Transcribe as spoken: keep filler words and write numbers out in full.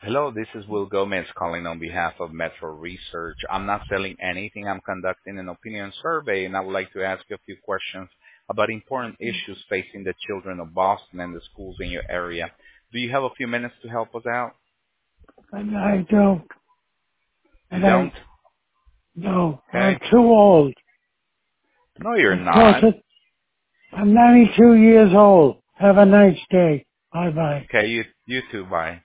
Hello, this is Will Gomez calling on behalf of Metro Research. I'm not selling anything. I'm conducting an opinion survey, and I would like to ask you a few questions about important issues facing the children of Boston and the schools in your area. Do you have a few minutes to help us out? And I don't, You and I don't? no, I'm Okay. too old. No, you're I'm close not. to, I'm ninety-two years old. Have a nice day. Bye bye. Okay, you, you too. Bye.